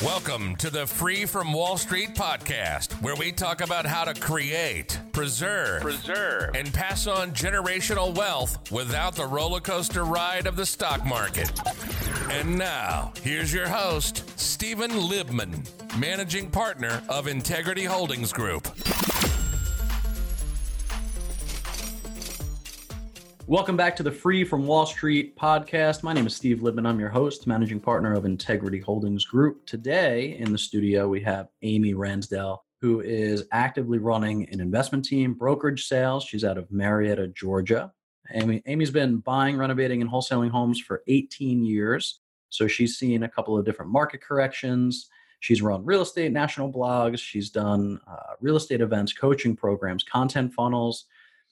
Welcome to the Free from Wall Street podcast, where we talk about how to create, preserve, and pass on generational wealth without the roller coaster ride of the stock market. And now, here's your host, Stephen Libman, managing partner of Integrity Holdings Group. Welcome back to the Free from Wall Street podcast. My name is Steve Libman. I'm your host, managing partner of Integrity Holdings Group. Today in the studio, we have Amy Ransdell, who is actively running an investment team, brokerage sales. She's out of Marietta, Georgia. Amy's been buying, renovating, and wholesaling homes for 18 years. So she's seen a couple of different market corrections. She's run real estate national blogs. She's done real estate events, coaching programs, content funnels.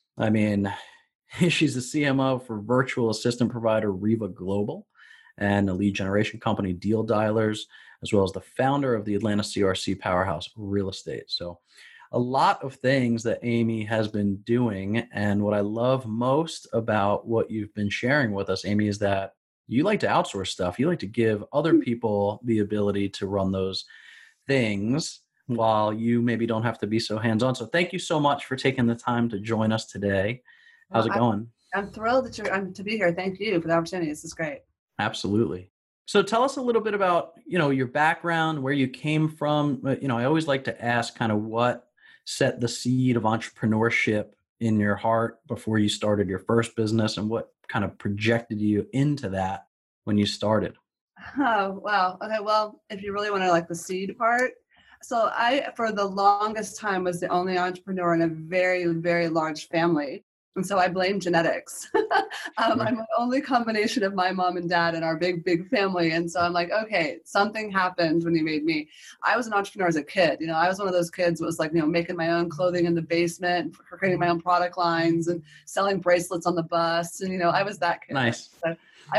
She's the CMO for virtual assistant provider Riva Global and a lead generation company Deal Dialers, as well as the founder of the Atlanta CRC powerhouse Real Estate. So a lot of things that Amy has been doing. And what I love most about what you've been sharing with us, Amy, is that you like to outsource stuff. You like to give other people the ability to run those things while you maybe don't have to be so hands-on. So thank you so much for taking the time to join us today. How's it going? I'm thrilled that to be here. Thank you for the opportunity. This is great. Absolutely. So tell us a little bit about, your background, where you came from. I always like to ask kind of what set the seed of entrepreneurship in your heart before you started your first business, and what kind of projected you into that when you started. Oh, wow. Okay. Well, if you really want to the seed part. So I, for the longest time, was the only entrepreneur in a very, very large family. And so I blame genetics. I'm the only combination of my mom and dad in our big, big family. And so I'm like, okay, something happened when you made me. I was an entrepreneur as a kid. I was one of those kids who was making my own clothing in the basement, creating my own product lines and selling bracelets on the bus. And, I was that kid. Nice. So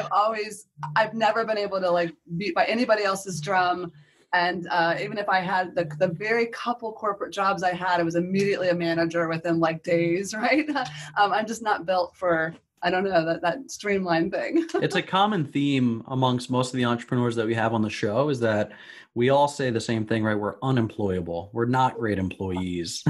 I've never been able to beat by anybody else's drum. And even if I had the very couple corporate jobs I had, I was immediately a manager within days, right? I'm just not built for, I don't know, that streamlined thing. It's a common theme amongst most of the entrepreneurs that we have on the show is that we all say the same thing, right? We're unemployable. We're not great employees.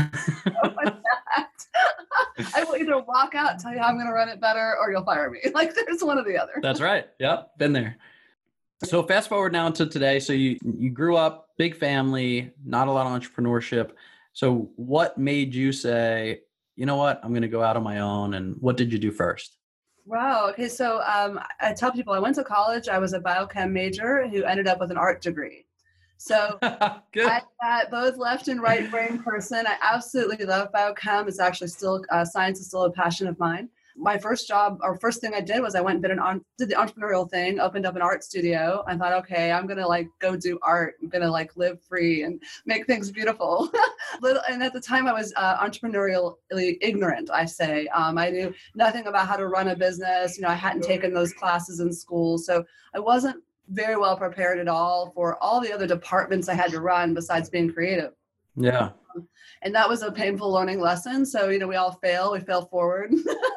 I will either walk out and tell you how I'm going to run it better, or you'll fire me. There's one or the other. That's right. Yep. Been there. So fast forward now to today. So you grew up, big family, not a lot of entrepreneurship. So what made you say, you know what, I'm going to go out on my own? And what did you do first? Wow. Okay. So I tell people I went to college. I was a biochem major who ended up with an art degree. So Good. I'm that both left and right brain person. I absolutely love biochem. It's actually still, science is still a passion of mine. My first job, or first thing I did was I went and did the entrepreneurial thing, opened up an art studio. I thought, okay, I'm going to go do art. I'm going to live free and make things beautiful. And at the time I was entrepreneurially ignorant, I say. I knew nothing about how to run a business. I hadn't taken those classes in school. So I wasn't very well prepared at all for all the other departments I had to run besides being creative. Yeah. And that was a painful learning lesson. So, we all fail, we fail forward.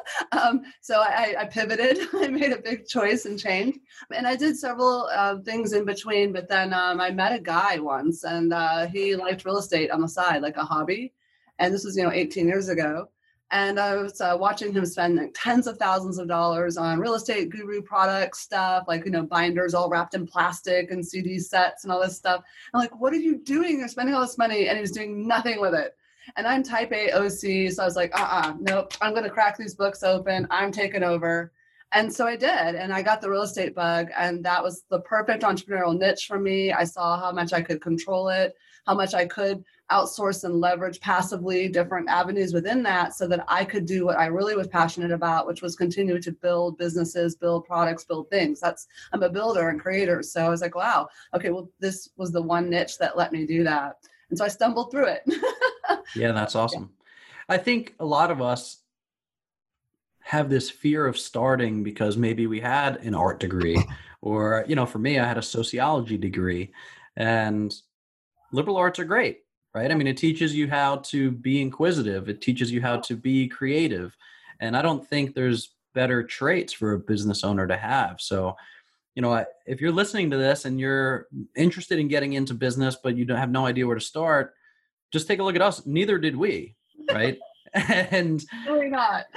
So I pivoted, I made a big choice and change. And I did several things in between, but then I met a guy once and he liked real estate on the side, like a hobby. And this was, 18 years ago. And I was watching him spend tens of thousands of dollars on real estate guru product stuff, binders all wrapped in plastic and CD sets and all this stuff. I'm like, what are you doing? You're spending all this money. And he was doing nothing with it. And I'm type A OC. So I was like, nope, I'm going to crack these books open. I'm taking over. And so I did. And I got the real estate bug. And that was the perfect entrepreneurial niche for me. I saw how much I could control it, how much I could outsource and leverage passively different avenues within that so that I could do what I really was passionate about, which was continue to build businesses, build products, build things. I'm a builder and creator. So I was like, wow, okay, well, this was the one niche that let me do that. And so I stumbled through it. Yeah, that's awesome. I think a lot of us have this fear of starting because maybe we had an art degree or, for me, I had a sociology degree, and liberal arts are great, right? It teaches you how to be inquisitive. It teaches you how to be creative. And I don't think there's better traits for a business owner to have. So if you're listening to this and you're interested in getting into business, but you don't have no idea where to start, just take a look at us. Neither did we, right? And really not.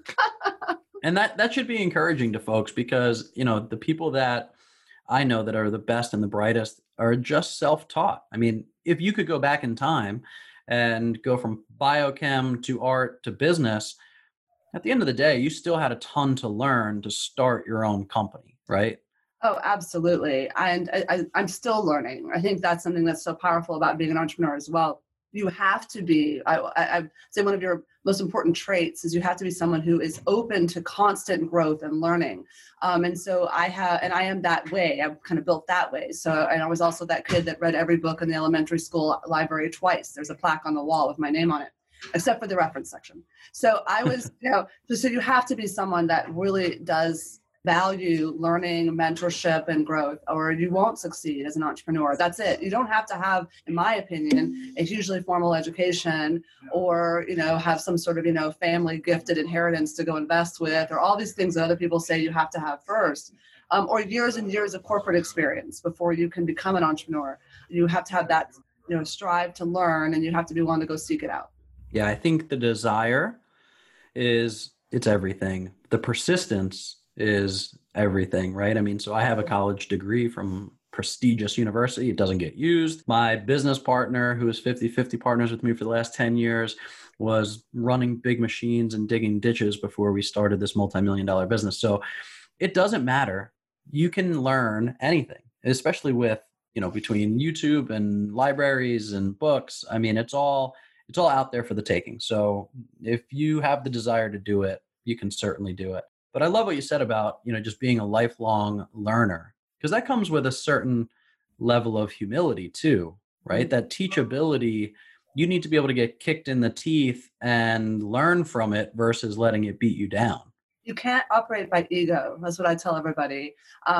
And that should be encouraging to folks because, the people that I know that are the best and the brightest are just self-taught. I mean, if you could go back in time and go from biochem to art to business, at the end of the day, you still had a ton to learn to start your own company, right? Oh, absolutely. And I'm still learning. I think that's something that's so powerful about being an entrepreneur as well. You have to be, I say one of your most important traits is you have to be someone who is open to constant growth and learning. And so I am that way. I'm kind of built that way. So, and I was also that kid that read every book in the elementary school library twice. There's a plaque on the wall with my name on it, except for the reference section. So I was, so you have to be someone that really does value learning, mentorship, and growth, or you won't succeed as an entrepreneur. That's it. You don't have to have, in my opinion, a hugely formal education or, have some sort of, family gifted inheritance to go invest with, or all these things that other people say you have to have first, or years and years of corporate experience before you can become an entrepreneur. You have to have that, strive to learn, and you have to be willing to go seek it out. Yeah, I think the desire it's everything. The persistence is everything, right? I mean, so I have a college degree from prestigious university. It doesn't get used. My business partner, who is 50-50 partners with me for the last 10 years, was running big machines and digging ditches before we started this multi-million-dollar business. So it doesn't matter. You can learn anything, especially with, between YouTube and libraries and books. I mean, it's all out there for the taking. So if you have the desire to do it, you can certainly do it. But I love what you said about, just being a lifelong learner, because that comes with a certain level of humility too, right? That teachability, you need to be able to get kicked in the teeth and learn from it versus letting it beat you down. You can't operate by ego. That's what I tell everybody.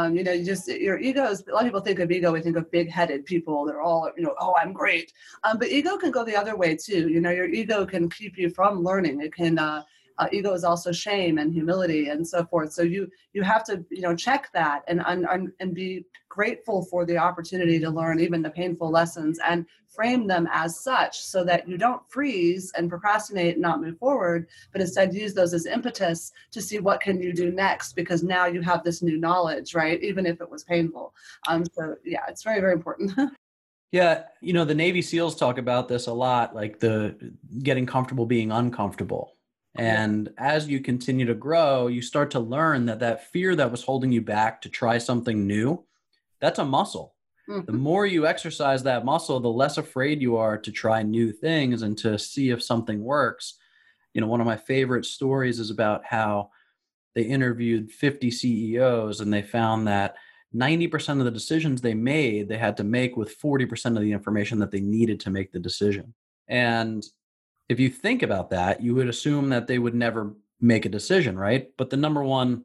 Your ego is, a lot of people think of ego, we think of big-headed people. They're all, oh, I'm great. But ego can go the other way too. Your ego can keep you from learning. It can, ego is also shame and humility and so forth. So you have to, check that and be grateful for the opportunity to learn even the painful lessons and frame them as such so that you don't freeze and procrastinate and not move forward, but instead use those as impetus to see what can you do next, because now you have this new knowledge, right? Even if it was painful. So yeah, it's very, very important. Yeah. The Navy SEALs talk about this a lot, like the getting comfortable being uncomfortable. And as you continue to grow, you start to learn that fear that was holding you back to try something new, that's a muscle. Mm-hmm. The more you exercise that muscle, the less afraid you are to try new things and to see if something works. One of my favorite stories is about how they interviewed 50 CEOs and they found that 90% of the decisions they made, they had to make with 40% of the information that they needed to make the decision. And if you think about that, you would assume that they would never make a decision, right? But the number one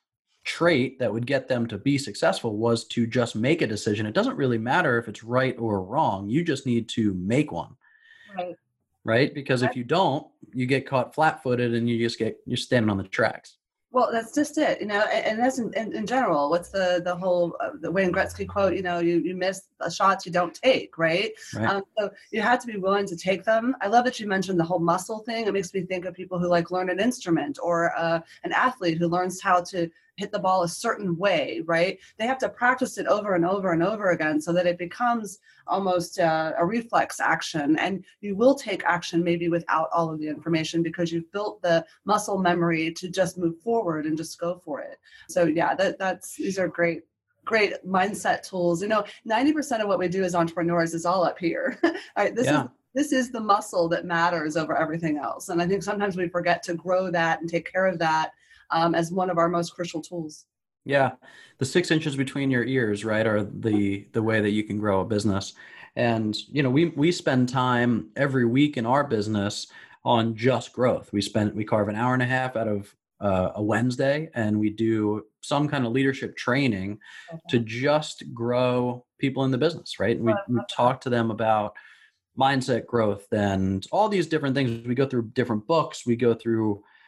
trait that would get them to be successful was to just make a decision. It doesn't really matter if it's right or wrong. You just need to make one. Right? Because if you don't, you get caught flat-footed and you're standing on the tracks. Well, that's just it, and that's in general. What's the whole the Wayne Gretzky quote? You miss the shots you don't take, right? So you have to be willing to take them. I love that you mentioned the whole muscle thing. It makes me think of people who learn an instrument, or an athlete who learns how to hit the ball a certain way, right? They have to practice it over and over and over again so that it becomes almost a reflex action. And you will take action maybe without all of the information because you've built the muscle memory to just move forward and just go for it. So yeah, these are great mindset tools. 90% of what we do as entrepreneurs is all up here. Right? This is the muscle that matters over everything else. And I think sometimes we forget to grow that and take care of that as one of our most crucial tools. Yeah. The 6 inches between your ears, right, are the way that you can grow a business. And, we spend time every week in our business on just growth. We carve an hour and a half out of a Wednesday, and we do some kind of leadership training to just grow people in the business, right? And we talk to them about mindset growth and all these different things. We go through different books. We go through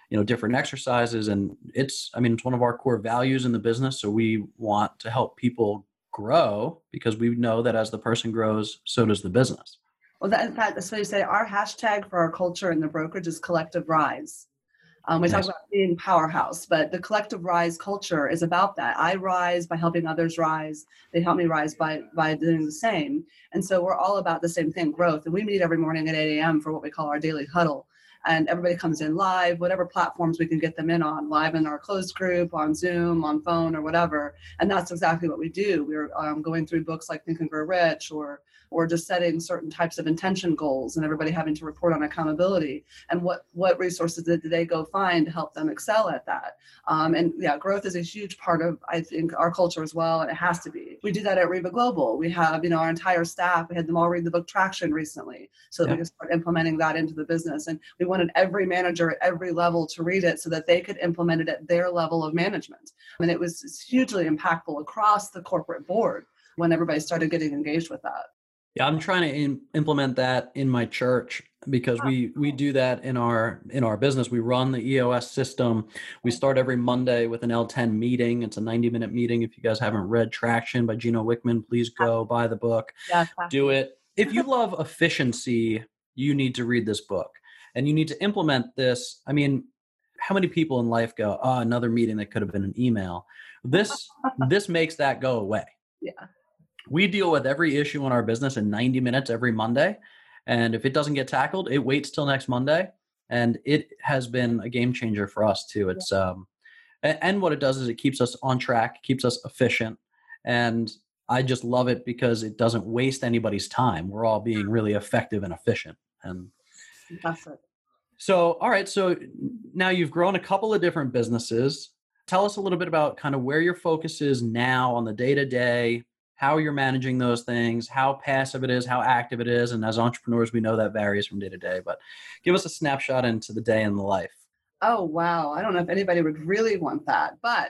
different exercises. And it's one of our core values in the business. So we want to help people grow because we know that as the person grows, so does the business. Well, in fact, that's what you say. Our hashtag for our culture in the brokerage is Collective Rise. We talk about being powerhouse, but the Collective Rise culture is about that. I rise by helping others rise. They help me rise by doing the same. And so we're all about the same thing, growth. And we meet every morning at 8 a.m. for what we call our daily huddle. And everybody comes in live, whatever platforms we can get them in on, live in our closed group, on Zoom, on phone, or whatever. And that's exactly what we do. We're going through books like Think and Grow Rich, or just setting certain types of intention goals and everybody having to report on accountability and what resources did they go find to help them excel at that. And yeah, growth is a huge part of, I think, our culture as well, and it has to be. We do that at Riva Global. We have, our entire staff, we had them all read the book Traction recently so that we could start implementing that into the business. And we wanted every manager at every level to read it so that they could implement it at their level of management. And it's hugely impactful across the corporate board when everybody started getting engaged with that. Yeah, I'm trying to implement that in my church because we do that in our business. We run the EOS system. We start every Monday with an L10 meeting. It's a 90-minute meeting. If you guys haven't read Traction by Gino Wickman, please go buy the book. Do it. If you love efficiency, you need to read this book and you need to implement this. How many people in life go, another meeting that could have been an email? This makes that go away. Yeah. We deal with every issue in our business in 90 minutes every Monday. And if it doesn't get tackled, it waits till next Monday. And it has been a game changer for us too. It's and what it does is it keeps us on track, keeps us efficient. And I just love it because it doesn't waste anybody's time. We're all being really effective and efficient. And that's it. So, all right. So now you've grown a couple of different businesses. Tell us a little bit about kind of where your focus is now on the day-to-day, how you're managing those things, how passive it is, how active it is. And as entrepreneurs, we know that varies from day to day, but give us a snapshot into the day in the life. Oh, wow. I don't know if anybody would really want that, but,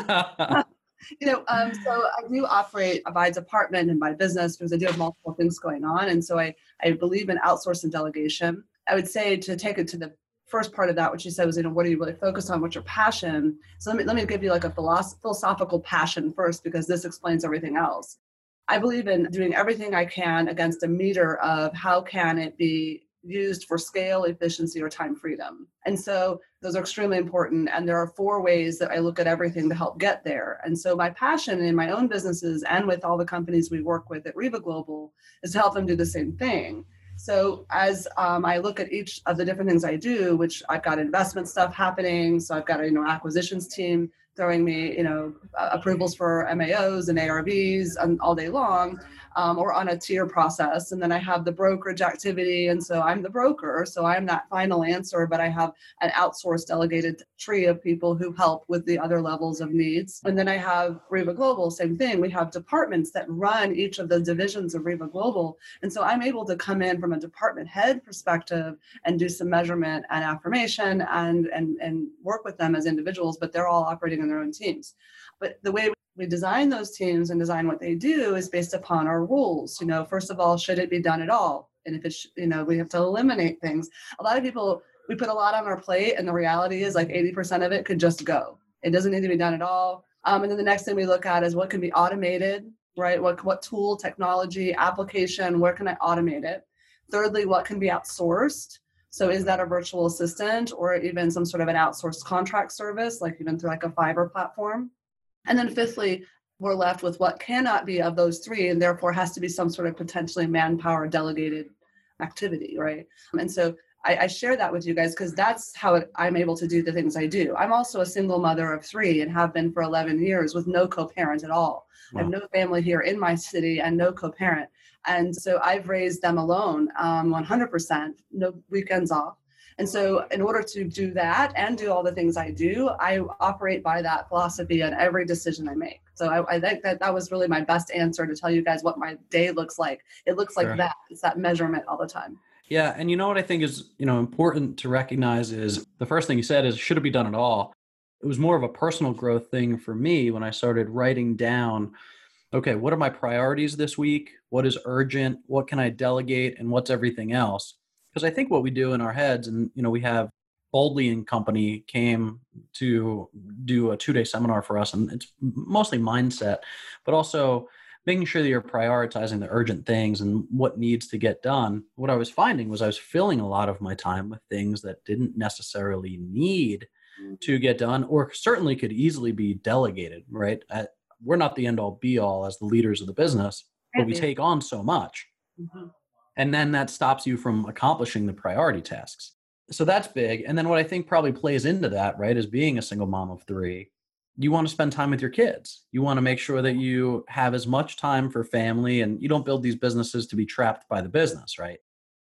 so I do operate by department and by business because I do have multiple things going on. And so I believe in outsource and delegation. I would say to take it to the first part of that, what you said was, what are you really focused on? What's your passion? So let me give you like a philosophical passion first, because this explains everything else. I believe in doing everything I can against a meter of how can it be used for scale, efficiency, or time freedom. And so those are extremely important. And there are 4 ways that I look at everything to help get there. And so my passion in my own businesses and with all the companies we work with at Riva Global is to help them do the same thing. So as I look at each of the different things I do, which I've got investment stuff happening. So I've got acquisitions team throwing me, approvals for MAOs and ARVs all day long, or on a tier process. And then I have the brokerage activity. And so I'm the broker. So I'm that final answer, but I have an outsourced delegated tree of people who help with the other levels of needs. And then I have Riva Global, same thing. We have departments that run each of the divisions of Riva Global. And so I'm able to come in from a department head perspective and do some measurement and affirmation and work with them as individuals, but they're all operating in their own teams. But the way we design those teams and design what they do is based upon our rules. First of all, should it be done at all? And if it's, we have to eliminate things. A lot of people, we put a lot on our plate, and the reality is like 80% of it could just go. It doesn't need to be done at all. And then the next thing we look at is what can be automated, right? What tool, technology, application, where can I automate it? Thirdly, what can be outsourced? So is that a virtual assistant or even some sort of an outsourced contract service, like even through like a Fiverr platform? And then fifthly, we're left with what cannot be of those 3, and therefore has to be some sort of potentially manpower delegated activity, right? And so I share that with you guys because that's how I'm able to do the things I do. I'm also a single mother of 3 and have been for 11 years with no co-parent at all. Wow. I have no family here in my city and no co-parent. And so I've raised them alone 100%, no weekends off. And so in order to do that and do all the things I do, I operate by that philosophy on every decision I make. So I think that was really my best answer to tell you guys what my day looks like. It looks like that. It's that measurement all the time. Yeah. And what I think is, important to recognize is the first thing you said is, should it be done at all? It was more of a personal growth thing for me when I started writing down, okay, what are my priorities this week? What is urgent? What can I delegate? And what's everything else? Because I think what we do in our heads, and we have Boldly and Company came to do a 2-day seminar for us, and it's mostly mindset, but also making sure that you're prioritizing the urgent things and what needs to get done. What I was finding was I was filling a lot of my time with things that didn't necessarily need to get done, or certainly could easily be delegated, right? We're not the end all be all as the leaders of the business, but we take on so much. Mm-hmm. And then that stops you from accomplishing the priority tasks. So that's big. And then what I think probably plays into that, right, is being a single mom of 3, you want to spend time with your kids. You want to make sure that you have as much time for family, and you don't build these businesses to be trapped by the business, right?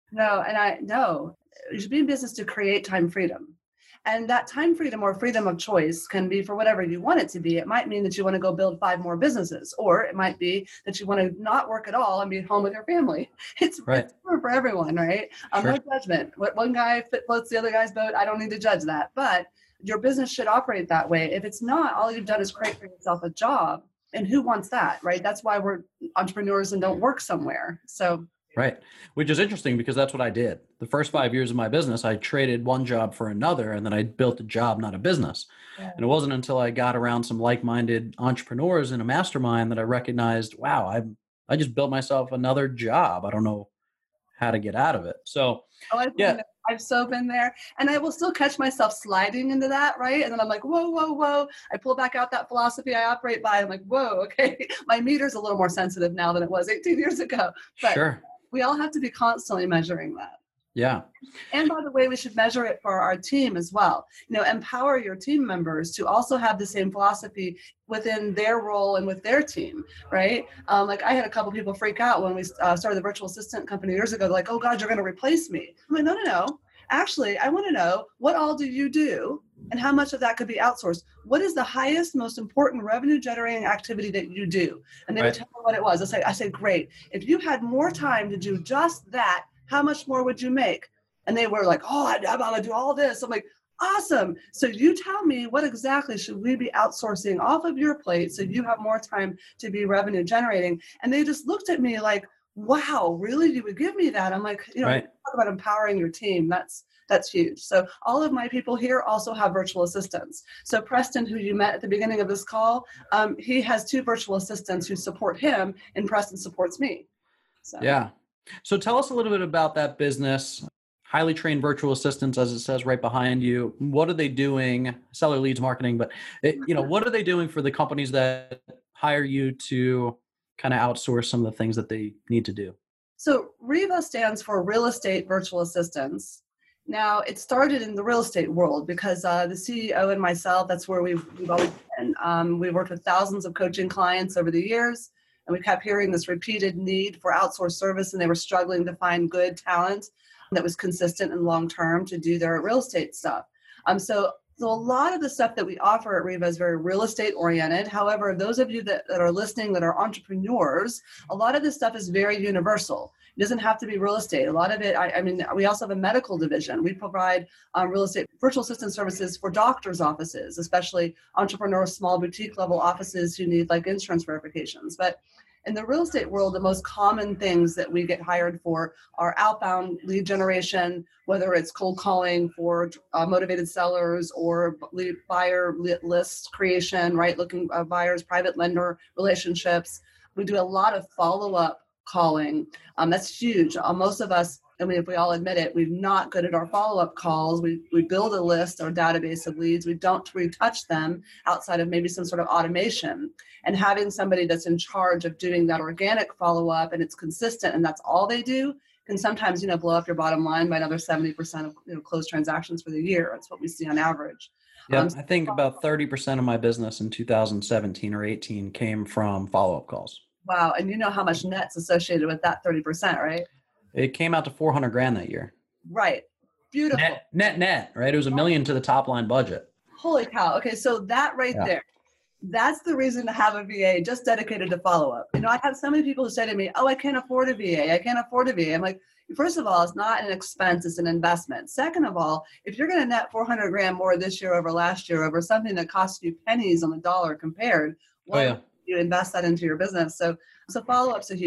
No. You should be in business to create time freedom. And that time freedom or freedom of choice can be for whatever you want it to be. It might mean that you want to go build 5 more businesses, or it might be that you want to not work at all and be at home with your family. It's for everyone, right? Sure. No judgment. What one guy floats the other guy's boat, I don't need to judge that. But your business should operate that way. If it's not, all you've done is create for yourself a job. And who wants that, right? That's why we're entrepreneurs and don't work somewhere. So. Right. Which is interesting because that's what I did. The first 5 years of my business, I traded one job for another, and then I built a job, not a business. Yeah. And it wasn't until I got around some like-minded entrepreneurs in a mastermind that I recognized, wow, I just built myself another job. I don't know how to get out of it. So, I've so been there, and I will still catch myself sliding into that, right? And then I'm like, whoa. I pull back out that philosophy I operate by. I'm like, whoa, okay. My meter's a little more sensitive now than it was 18 years ago. But sure. We all have to be constantly measuring that. Yeah. And by the way, we should measure it for our team as well. Empower your team members to also have the same philosophy within their role and with their team, right? Like I had a couple people freak out when we started the virtual assistant company years ago. They're like, oh God, you're going to replace me. I'm like, no. Actually, I want to know, what all do you do and how much of that could be outsourced? What is the highest, most important revenue generating activity that you do? And they would tell me what it was. I say, great. If you had more time to do just that, how much more would you make? And they were like, oh, I'm going to do all this. I'm like, awesome. So you tell me, what exactly should we be outsourcing off of your plate so you have more time to be revenue generating? And they just looked at me like, wow, really? You would give me that? I'm like, talk about empowering your team. That's huge. So all of my people here also have virtual assistants. So Preston, who you met at the beginning of this call, he has 2 virtual assistants who support him, and Preston supports me. So. Yeah. So tell us a little bit about that business. Highly trained virtual assistants, as it says right behind you. What are they doing? Seller leads marketing, but what are they doing for the companies that hire you to kind of outsource some of the things that they need to do? So REVA stands for Real Estate Virtual Assistants. Now, it started in the real estate world because the CEO and myself, that's where we've always been. We've worked with thousands of coaching clients over the years, and we kept hearing this repeated need for outsourced service, and they were struggling to find good talent that was consistent and long-term to do their real estate stuff. So a lot of the stuff that we offer at REVA is very real estate oriented. However, those of you that are listening that are entrepreneurs, a lot of this stuff is very universal. It doesn't have to be real estate. A lot of it, we also have a medical division. We provide real estate virtual assistant services for doctors' offices, especially entrepreneur, small boutique level offices who need like insurance verifications. But in the real estate world, the most common things that we get hired for are outbound lead generation, whether it's cold calling for motivated sellers or buyer list creation, right? Looking buyers, private lender relationships. We do a lot of follow-up calling. That's huge. Most of us, if we all admit it, we're not good at our follow-up calls. We build a list or database of leads. We don't retouch them outside of maybe some sort of automation. And having somebody that's in charge of doing that organic follow-up and it's consistent and that's all they do can sometimes, blow up your bottom line by another 70% of closed transactions for the year. That's what we see on average. Yeah, I think about 30% of my business in 2017 or 18 came from follow-up calls. Wow. And you know how much net's associated with that 30%, right? It came out to $400,000 that year. Right. Beautiful. Net, right? It was $1 million to the top line budget. Holy cow. Okay. So that there, that's the reason to have a VA just dedicated to follow-up. I have so many people who say to me, oh, I can't afford a VA. I can't afford a VA. I'm like, first of all, it's not an expense, it's an investment. Second of all, if you're going to net $400,000 more this year over last year over something that costs you pennies on the dollar compared, you invest that into your business. So follow-up's a huge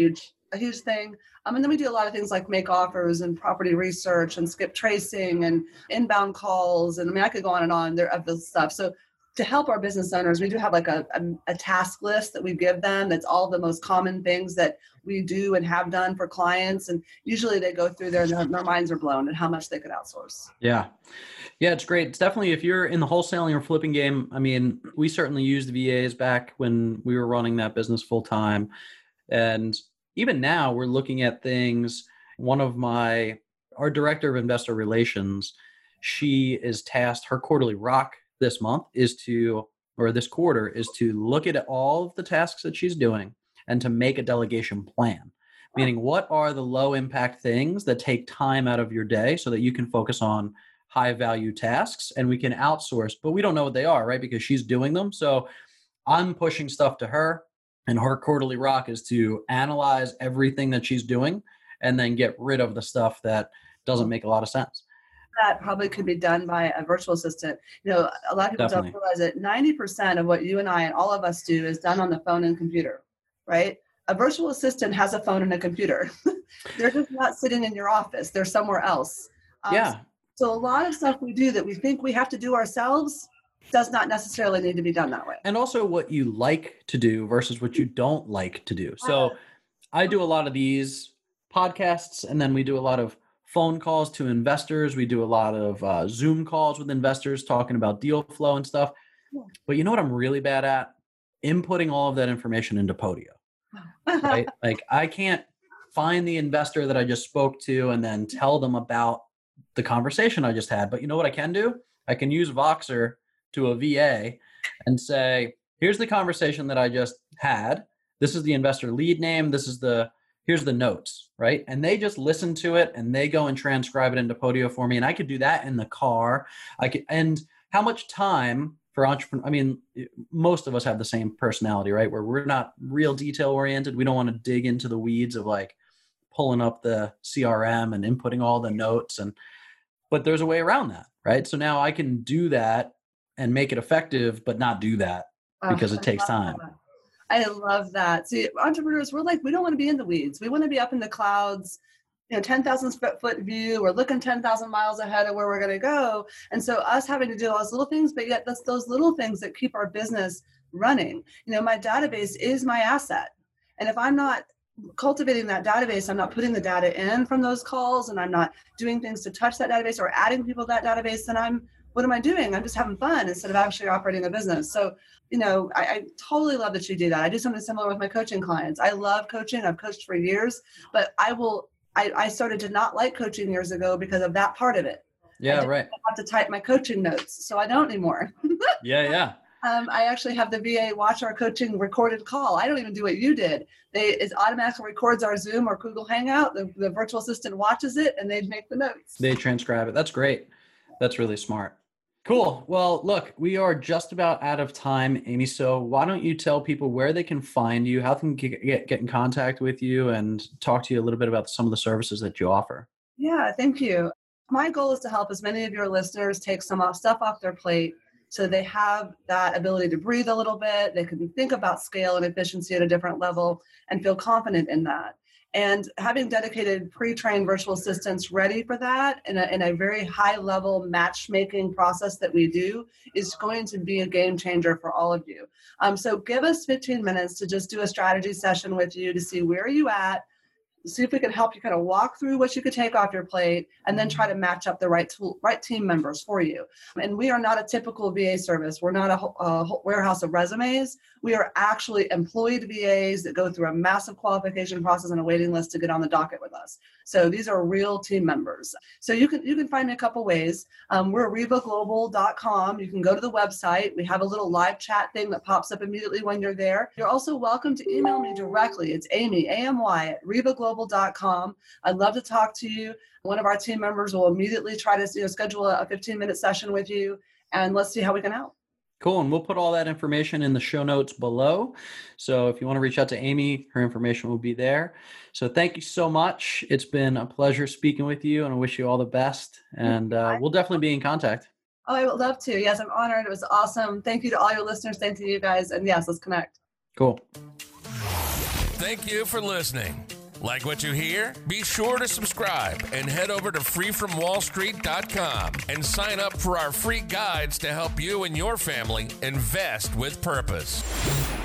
a huge thing. And then we do a lot of things like make offers and property research and skip tracing and inbound calls. And I mean, I could go on and there of this stuff. So to help our business owners, we do have like a task list that we give them. That's all the most common things that we do and have done for clients. And usually they go through there and their minds are blown at how much they could outsource. Yeah. Yeah, it's great. It's definitely, if you're in the wholesaling or flipping game, I mean, we certainly used VAs back when we were running that business full time. And even now we're looking at things. One of our director of investor relations, she is tasked, her quarterly rock this month this quarter is to look at all of the tasks that she's doing and to make a delegation plan. Meaning, what are the low impact things that take time out of your day so that you can focus on high value tasks and we can outsource, but we don't know what they are, right? Because she's doing them. So I'm pushing stuff to her, and her quarterly rock is to analyze everything that she's doing and then get rid of the stuff that doesn't make a lot of sense. That probably could be done by a virtual assistant. You know, a lot of people Definitely. don't realize that 90% of what you and I and all of us do is done on the phone and computer, right? A virtual assistant has a phone and a computer. They're just not sitting in your office. They're somewhere else. Yeah. So a lot of stuff we do that we think we have to do ourselves does not necessarily need to be done that way. And also what you like to do versus what you don't like to do. So I do a lot of these podcasts, and then we do a lot of phone calls to investors. We do a lot of Zoom calls with investors talking about deal flow and stuff. Yeah. But you know what I'm really bad at? Inputting all of that information into Podio. Right? Like, I can't find the investor that I just spoke to and then tell them about the conversation I just had. But you know what I can do? I can use Voxer to a VA and say, here's the conversation that I just had. This is the investor lead name. Here's the notes, right? And they just listen to it and they go and transcribe it into Podio for me. And I could do that in the car. And how much time for entrepreneur? I mean, most of us have the same personality, right? Where we're not real detail oriented. We don't want to dig into the weeds of like pulling up the CRM and inputting all the notes. But there's a way around that, right? So now I can do that and make it effective, but not do that because it takes time. I love that. See, entrepreneurs, we don't want to be in the weeds. We want to be up in the clouds, 10,000 foot view. We're looking 10,000 miles ahead of where we're going to go. And so us having to do all those little things, but yet that's those little things that keep our business running. My database is my asset. And if I'm not cultivating that database, I'm not putting the data in from those calls, and I'm not doing things to touch that database or adding people to that database, then what am I doing? I'm just having fun instead of actually operating a business. So, I totally love that you do that. I do something similar with my coaching clients. I love coaching. I've coached for years, but I started to not like coaching years ago because of that part of it. Yeah, right. I have to type my coaching notes, so I don't anymore. Yeah. I actually have the VA watch our coaching recorded call. I don't even do what you did. It automatically records our Zoom or Google Hangout. The virtual assistant watches it, and they make the notes. They transcribe it. That's great. That's really smart. Cool. Well, look, we are just about out of time, Amy. So why don't you tell people where they can find you, how they can get in contact with you, and talk to you a little bit about some of the services that you offer. Yeah, thank you. My goal is to help as many of your listeners take some stuff off their plate so they have that ability to breathe a little bit. They can think about scale and efficiency at a different level and feel confident in that. And having dedicated pre-trained virtual assistants ready for that in a very high-level matchmaking process that we do is going to be a game changer for all of you. So give us 15 minutes to just do a strategy session with you to see where are you at, see if we can help you kind of walk through what you could take off your plate, and then try to match up the right team members for you. And we are not a typical VA service. We're not a warehouse of resumes. We are actually employed VAs that go through a massive qualification process and a waiting list to get on the docket with us. So these are real team members. So you can find me a couple ways. We're rivaglobal.com. You can go to the website. We have a little live chat thing that pops up immediately when you're there. You're also welcome to email me directly. It's Amy, AMY, at rivaglobal.com. I'd love to talk to you. One of our team members will immediately try to schedule a 15-minute session with you, and let's see how we can help. Cool. And we'll put all that information in the show notes below. So if you want to reach out to Amy, her information will be there. So thank you so much. It's been a pleasure speaking with you, and I wish you all the best. And we'll definitely be in contact. Oh, I would love to. Yes, I'm honored. It was awesome. Thank you to all your listeners. Thank you to you guys. And yes, let's connect. Cool. Thank you for listening. Like what you hear? Be sure to subscribe and head over to freefromwallstreet.com and sign up for our free guides to help you and your family invest with purpose.